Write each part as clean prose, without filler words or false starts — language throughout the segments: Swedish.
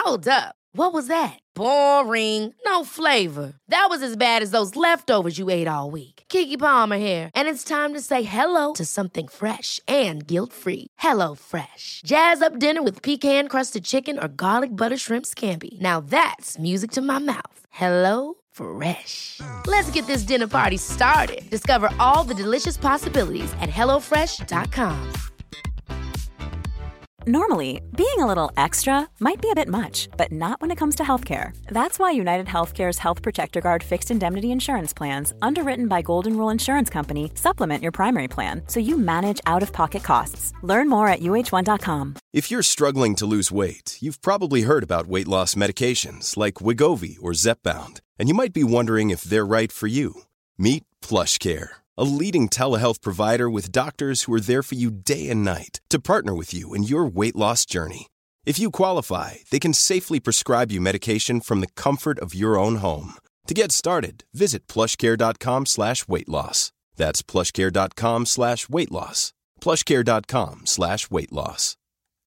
Hold up. What was that? Boring. No flavor. That was as bad as those leftovers you ate all week. Keke Palmer here, and it's time to say hello to something fresh and guilt-free. Hello Fresh. Jazz up dinner with pecan-crusted chicken or garlic butter shrimp scampi. Now that's music to my mouth. Hello Fresh. Let's get this dinner party started. Discover all the delicious possibilities at hellofresh.com. Normally, being a little extra might be a bit much, but not when it comes to healthcare. That's why United Healthcare's Health Protector Guard fixed indemnity insurance plans, underwritten by Golden Rule Insurance Company, supplement your primary plan so you manage out-of-pocket costs. Learn more at uh1.com. If you're struggling to lose weight, you've probably heard about weight loss medications like Wegovy or Zepbound, and you might be wondering if they're right for you. Meet PlushCare, a leading telehealth provider with doctors who are there for you day and night to partner with you in your weight loss journey. If you qualify, they can safely prescribe you medication from the comfort of your own home. To get started, visit plushcare.com/weightloss. That's plushcare.com/weightloss. plushcare.com/weightloss.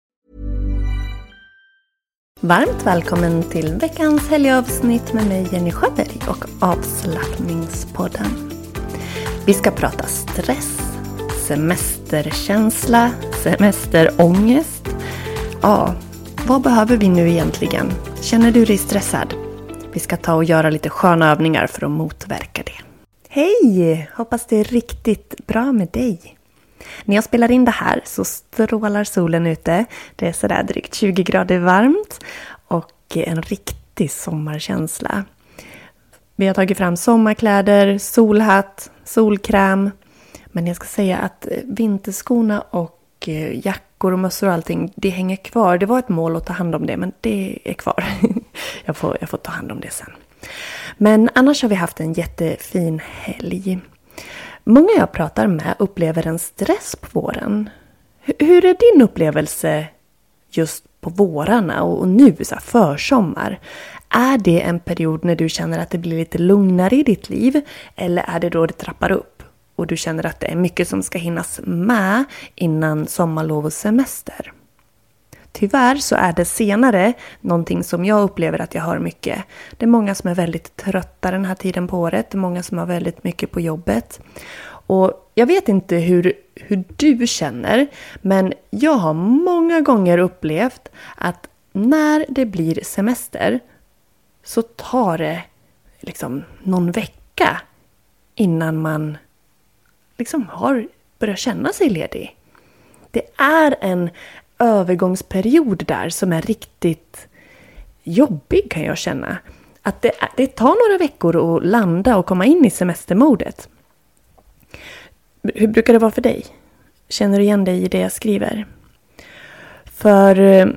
Varmt välkommen till veckans helgavsnitt med mig Jenny Sjöberg och avslappningspodden. Vi ska prata stress, semesterkänsla, semesterångest. Ja, vad behöver vi nu egentligen? Känner du dig stressad? Vi ska ta och göra lite sköna övningar för att motverka det. Hej! Hoppas det är riktigt bra med dig. När jag spelar in det här så strålar solen ute. Det är sådär drygt 20 grader varmt och en riktig sommarkänsla. Vi har tagit fram sommarkläder, solhatt, solkräm. Men jag ska säga att vinterskorna och jackor och mössor och allting, det hänger kvar. Det var ett mål att ta hand om det, men det är kvar. Jag får ta hand om det sen. Men annars har vi haft en jättefin helg. Många jag pratar med upplever en stress på våren. Hur är din upplevelse just på vårarna och nu så här försommar? Är det en period när du känner att det blir lite lugnare i ditt liv? Eller är det då det trappar upp och du känner att det är mycket som ska hinnas med innan sommarlov och semester? Tyvärr så är det senare någonting som jag upplever att jag har mycket. Det är många som är väldigt trötta den här tiden på året. Det är många som har väldigt mycket på jobbet. Och jag vet inte hur du känner, men jag har många gånger upplevt att när det blir semester så tar det liksom någon vecka innan man liksom har börjat känna sig ledig. Det är en övergångsperiod där som är riktigt jobbig, kan jag känna. Att det tar några veckor att landa och komma in i semestermodet. Hur brukar det vara för dig? Känner du igen dig i det jag skriver? För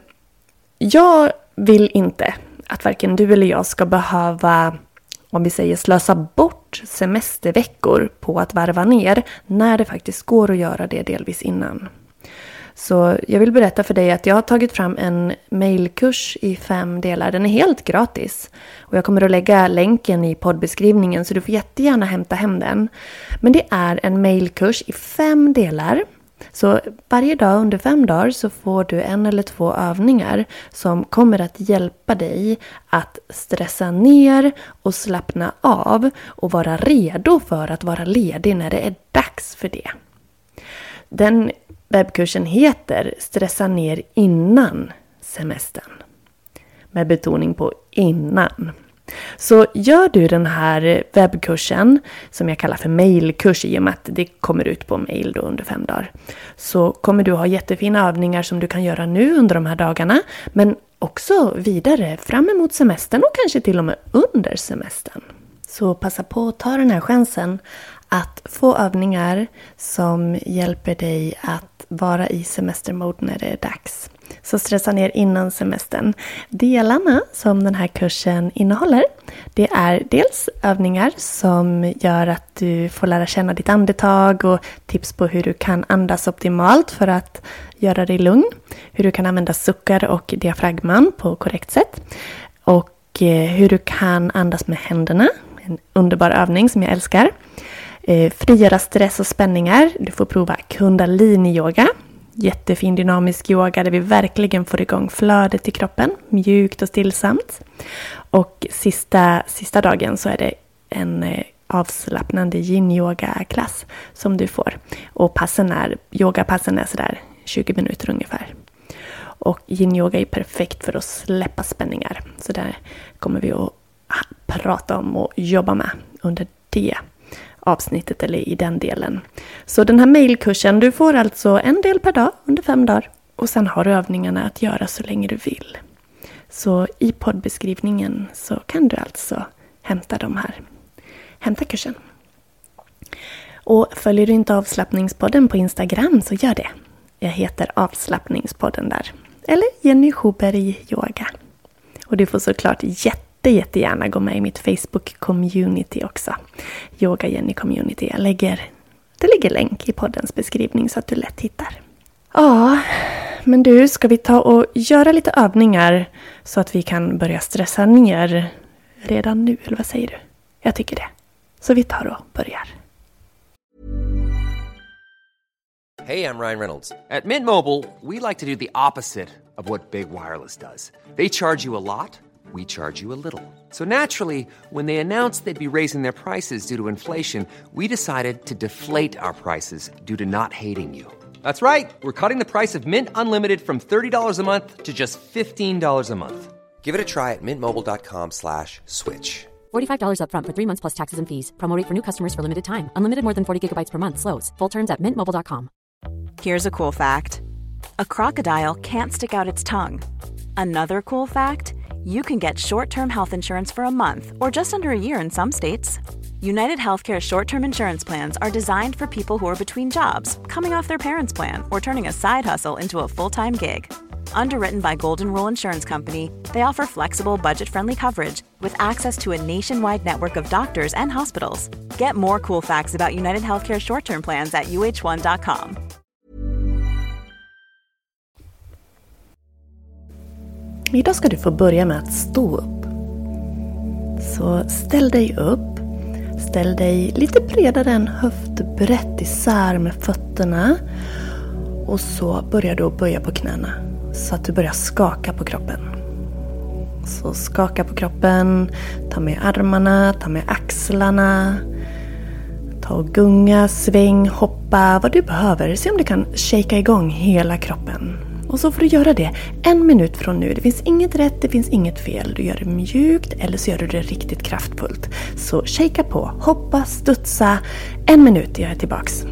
jag vill inte att varken du eller jag ska behöva, om vi säger, slösa bort semesterveckor på att varva ner när det faktiskt går att göra det delvis innan. Så jag vill berätta för dig att jag har tagit fram en mailkurs i 5 delar. Den är helt gratis. Och jag kommer att lägga länken i poddbeskrivningen så du får jättegärna hämta hem den. Men det är en mailkurs i 5 delar. Så varje dag under 5 dagar så får du 1 eller 2 övningar som kommer att hjälpa dig att stressa ner och slappna av och vara redo för att vara ledig när det är dags för det. Den webbkursen heter Stressa ner innan semestern. Med betoning på innan. Så gör du den här webbkursen, som jag kallar för mailkurs i och med att det kommer ut på mail då under 5 dagar. Så kommer du ha jättefina övningar som du kan göra nu under de här dagarna. Men också vidare fram emot semestern och kanske till och med under semestern. Så passa på att ta den här chansen att få övningar som hjälper dig att vara i semestermode när det är dags. Så stressa ner innan semestern. Delarna som den här kursen innehåller, det är dels övningar som gör att du får lära känna ditt andetag och tips på hur du kan andas optimalt för att göra dig lugn. Hur du kan använda suckar och diafragman på korrekt sätt. Och hur du kan andas med händerna. En underbar övning som jag älskar. Frigöra stress och spänningar. Du får prova kundalini-yoga. Jättefin dynamisk yoga där vi verkligen får igång flödet i kroppen. Mjukt och stillsamt. Och sista dagen så är det en avslappnande yin-yoga-klass som du får. Och yogapassen är sådär 20 minuter ungefär. Och yin-yoga är perfekt för att släppa spänningar. Så där kommer vi att prata om och jobba med under det avsnittet eller i den delen. Så den här mailkursen, du får alltså en del per dag under 5 dagar. Och sen har du övningarna att göra så länge du vill. Så i poddbeskrivningen så kan du alltså hämta kursen. Och följer du inte avslappningspodden på Instagram så gör det. Jag heter avslappningspodden där. Eller Jenny Sjöberg Yoga. Och du får såklart jättegärna gå med i mitt Facebook-community också. Yoga Jenny Community. Det ligger länk i poddens beskrivning så att du lätt hittar. Ja, men du, ska vi ta och göra lite övningar så att vi kan börja stressa ner redan nu, eller vad säger du? Jag tycker det. Så vi tar och börjar. Hey, I'm Ryan Reynolds. At Mint Mobile, we like to do the opposite of what Big Wireless does. They charge you a lot, we charge you a little. So naturally, when they announced they'd be raising their prices due to inflation, we decided to deflate our prices due to not hating you. That's right. We're cutting the price of Mint Unlimited from $30 a month to just $15 a month. Give it a try at mintmobile.com/switch. $45 up front for 3 months plus taxes and fees. Promo rate for new customers for limited time. Unlimited more than 40 gigabytes per month slows. Full terms at mintmobile.com. Here's a cool fact. A crocodile can't stick out its tongue. Another cool fact, you can get short-term health insurance for a month or just under a year in some states. United Healthcare short-term insurance plans are designed for people who are between jobs, coming off their parents' plan, or turning a side hustle into a full-time gig. Underwritten by Golden Rule Insurance Company, they offer flexible, budget-friendly coverage with access to a nationwide network of doctors and hospitals. Get more cool facts about United Healthcare short-term plans at uh1.com. Idag ska du få börja med att stå upp. Så ställ dig upp. Ställ dig lite bredare än höftbrett isär med fötterna. Och så börjar du böja på knäna. Så att du börjar skaka på kroppen. Så skaka på kroppen. Ta med armarna, ta med axlarna. Ta och gunga, sväng, hoppa. Vad du behöver. Se om du kan shaka igång hela kroppen. Och så får du göra det 1 minut från nu. Det finns inget rätt, det finns inget fel. Du gör det mjukt eller så gör du det riktigt kraftfullt. Så shaka på, hoppa, studsa. 1 minut, jag är tillbaks.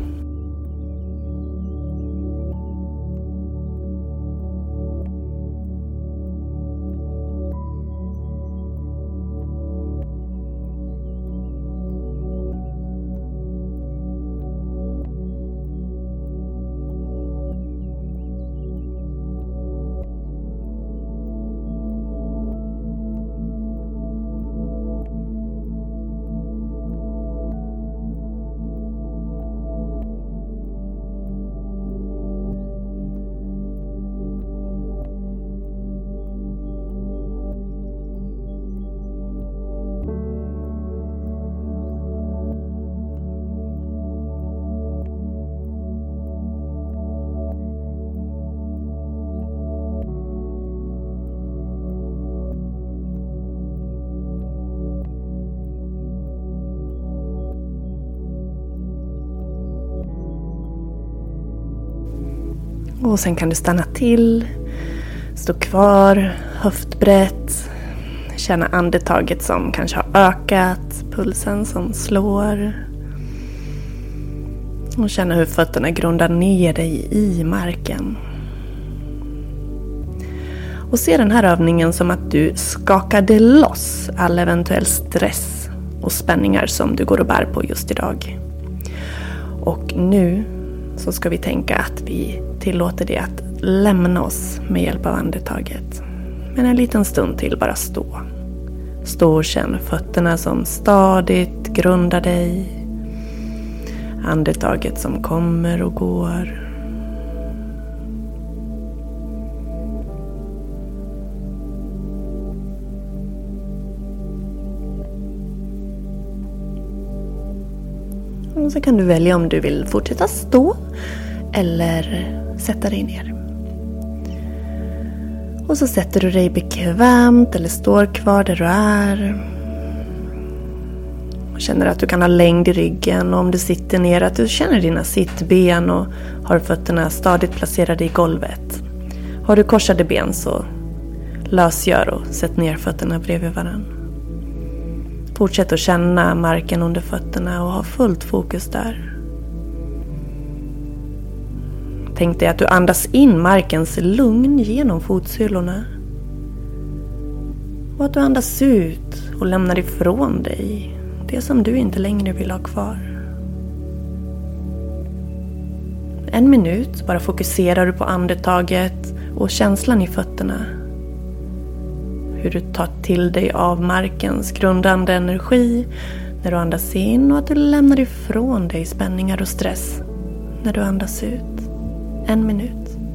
Och sen kan du stanna till, stå kvar, höftbrett, känna andetaget som kanske har ökat, pulsen som slår. Och känna hur fötterna grundar ner dig i marken. Och se den här övningen som att du skakade loss all eventuell stress och spänningar som du går och bär på just idag. Och nu så ska vi tänka att vi tillåter det att lämna oss med hjälp av andetaget. Men en liten stund till bara stå. Stå och känn fötterna som stadigt grundar dig. Andetaget som kommer och går. Och så kan du välja om du vill fortsätta stå eller sätta dig ner. Och så sätter du dig bekvämt eller står kvar där du är. Och känner att du kan ha längd i ryggen. Och om du sitter ner att du känner dina sittben och har fötterna stadigt placerade i golvet. Har du korsade ben så lösgör och sätt ner fötterna bredvid varandra. Fortsätt att känna marken under fötterna och ha fullt fokus där. Tänk dig att du andas in markens lugn genom fotsylorna. Och att du andas ut och lämnar ifrån dig det som du inte längre vill ha kvar. 1 minut bara fokuserar du på andetaget och känslan i fötterna. Hur du tar till dig av markens grundande energi när du andas in och att du lämnar ifrån dig spänningar och stress när du andas ut. 1 minut.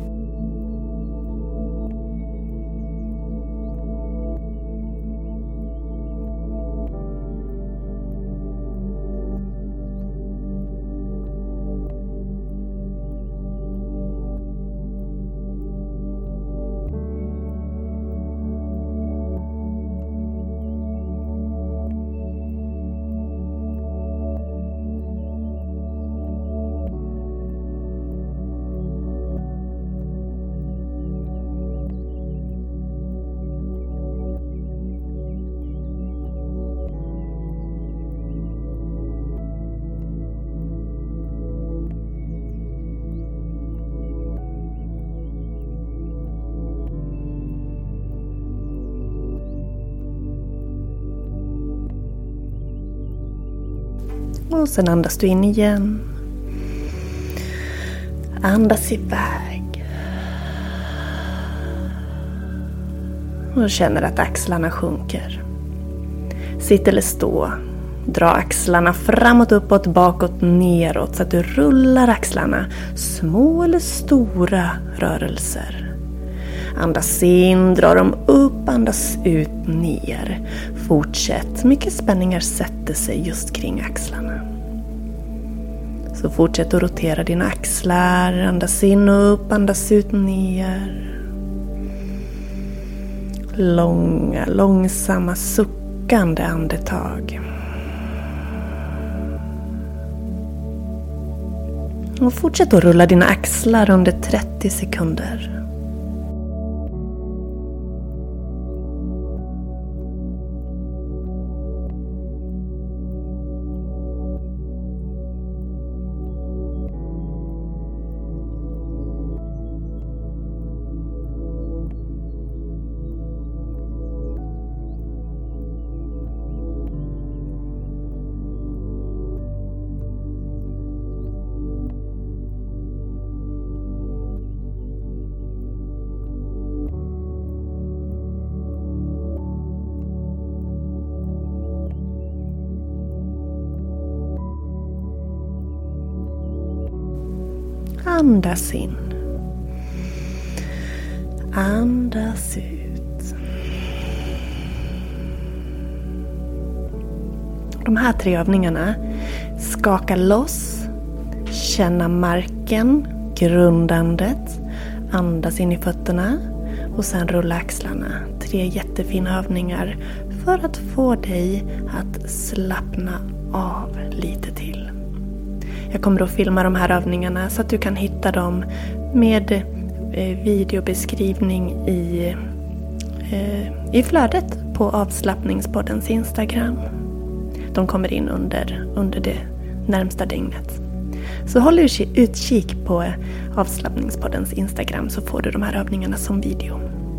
Och sen andas du in igen. Andas iväg. Och känner att axlarna sjunker. Sitt eller stå. Dra axlarna framåt, uppåt, bakåt, neråt. Så att du rullar axlarna. Små eller stora rörelser. Andas in, dra dem upp, andas ut, ner. Fortsätt. Mycket spänningar sätter sig just kring axlarna. Så fortsätt att rotera dina axlar. Andas in och upp, andas ut, ner. Långa, långsamma, suckande andetag. Och fortsätt att rulla dina axlar under 30 sekunder. Andas in. Andas ut. De här 3 övningarna. Skaka loss. Känna marken. Grundandet. Andas in i fötterna. Och sen rulla axlarna. 3 jättefina övningar för att få dig att slappna av lite till. Jag kommer att filma de här övningarna så att du kan hitta dem med videobeskrivning i flödet på avslappningspoddens Instagram. De kommer in under det närmsta dygnet. Så håll utkik på avslappningspoddens Instagram så får du de här övningarna som video.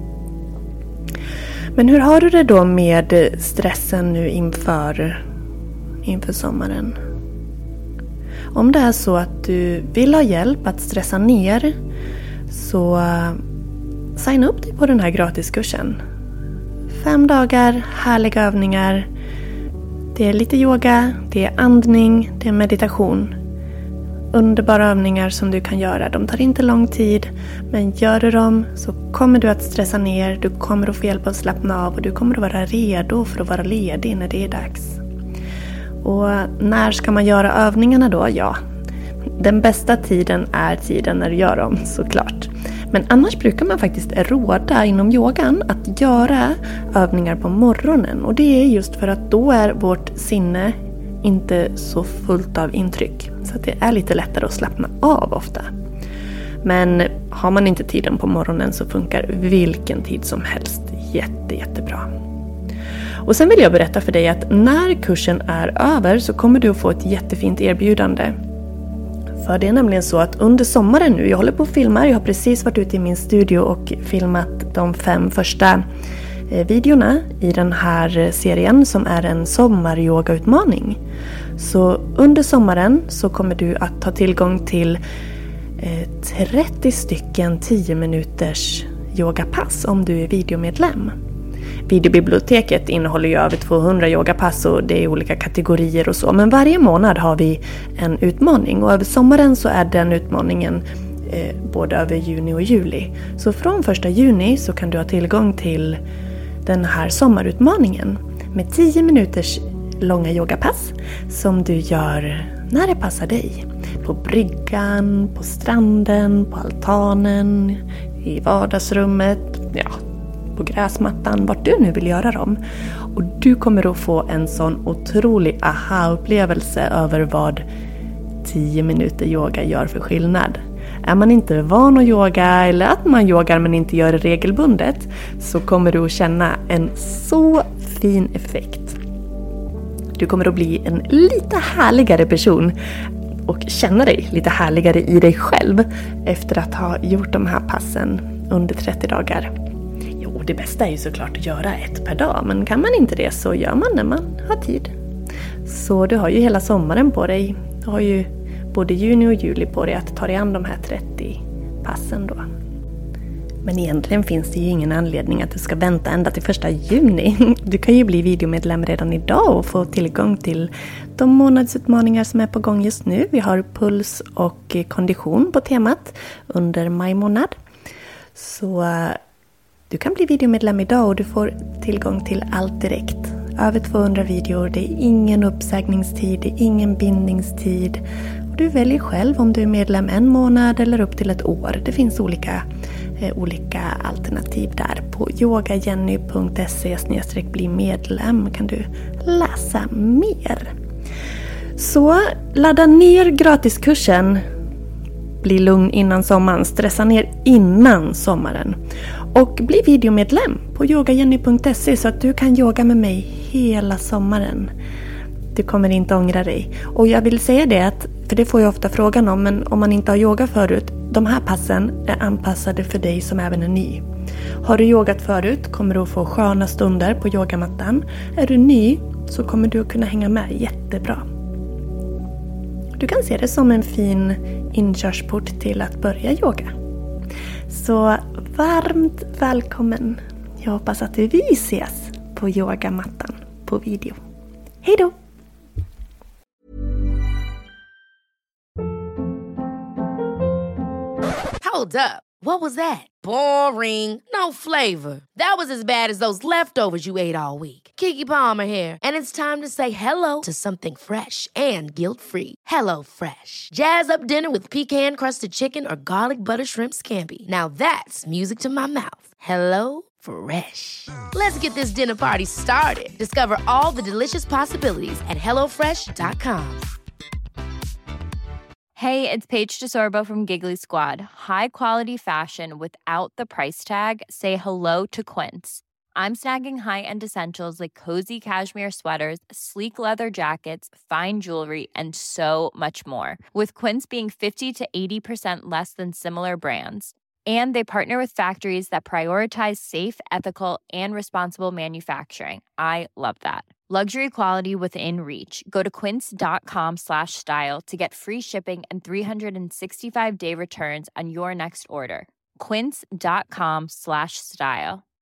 Men hur har du det då med stressen nu inför sommaren? Om det är så att du vill ha hjälp att stressa ner så signa upp dig på den här gratiskursen. 5 dagar, härliga övningar. Det är lite yoga, det är andning, det är meditation. Underbara övningar som du kan göra. De tar inte lång tid, men gör du dem så kommer du att stressa ner. Du kommer att få hjälp att slappna av och du kommer att vara redo för att vara ledig när det är dags. Och när ska man göra övningarna då? Ja, Den bästa tiden är tiden när du gör dem, såklart. Men annars brukar man faktiskt råda inom yogan att göra övningar på morgonen. Och det är just för att då är vårt sinne inte så fullt av intryck. Så att det är lite lättare att slappna av ofta. Men har man inte tiden på morgonen så funkar vilken tid som helst jättebra. Och sen vill jag berätta för dig att när kursen är över så kommer du att få ett jättefint erbjudande. För det är nämligen så att under sommaren nu, jag håller på att filma, jag har precis varit ute i min studio och filmat de 5 första videorna i den här serien som är en sommaryogautmaning. Så under sommaren så kommer du att ta tillgång till 30 stycken 10 minuters yogapass om du är videomedlem. Videobiblioteket innehåller ju över 200 yogapass och det är olika kategorier och så. Men varje månad har vi en utmaning och över sommaren så är den utmaningen både över juni och juli. Så från 1 juni så kan du ha tillgång till den här sommarutmaningen med 10 minuters långa yogapass som du gör när det passar dig. På bryggan, på stranden, på altanen, i vardagsrummet, ja, på gräsmattan, vart du nu vill göra dem. Och du kommer att få en sån otrolig aha-upplevelse över vad 10 minuter yoga gör för skillnad. Är man inte van att yoga eller att man yogar men inte gör det regelbundet så kommer du att känna en så fin effekt. Du kommer att bli en lite härligare person och känna dig lite härligare i dig själv efter att ha gjort de här passen under 30 dagar. Jo, det bästa är ju såklart att göra ett per dag, men kan man inte det så gör man när man har tid. Så du har ju hela sommaren på dig. Du har ju både juni och juli på dig att ta dig an de här 30 passen då. Men egentligen finns det ju ingen anledning att du ska vänta ända till 1 juni. Du kan ju bli videomedlem redan idag och få tillgång till de månadsutmaningar som är på gång just nu. Vi har puls och kondition på temat under maj månad. Så du kan bli videomedlem idag och du får tillgång till allt direkt. Över 200 videor, det är ingen uppsägningstid, det är ingen bindningstid. Och du väljer själv om du är medlem 1 månad eller upp till 1 år. Det finns olika alternativ där. På yogajenny.se/bli medlem kan du läsa mer. Så ladda ner gratiskursen Bli lugn innan sommaren, stressa ner innan sommaren. Och bli videomedlem på yogajenny.se så att du kan yoga med mig hela sommaren. Du kommer inte ångra dig. Och jag vill säga det att, för det får jag ofta frågan om, men om man inte har yogat förut, de här passen är anpassade för dig som även är ny. Har du yogat förut kommer du att få sköna stunder på yogamattan. Är du ny så kommer du att kunna hänga med jättebra. Du kan se det som en fin inkörsport till att börja yoga. Så varmt välkommen. Jag hoppas att vi ses på yogamattan på video. Hej då! Hold up. What was that? Boring. No flavor. That was as bad as those leftovers you ate all week. Keke Palmer here, and it's time to say hello to something fresh and guilt-free. Hello Fresh. Jazz up dinner with pecan-crusted chicken or garlic butter shrimp scampi. Now that's music to my mouth. Hello Fresh. Let's get this dinner party started. Discover all the delicious possibilities at hellofresh.com. Hey, it's Paige DeSorbo from Giggly Squad. High quality fashion without the price tag. Say hello to Quince. I'm snagging high-end essentials like cozy cashmere sweaters, sleek leather jackets, fine jewelry, and so much more. With Quince being 50 to 80% less than similar brands. And they partner with factories that prioritize safe, ethical, and responsible manufacturing. I love that. Luxury quality within reach. Go to quince.com/style to get free shipping and 365-day returns on your next order. Quince.com/style.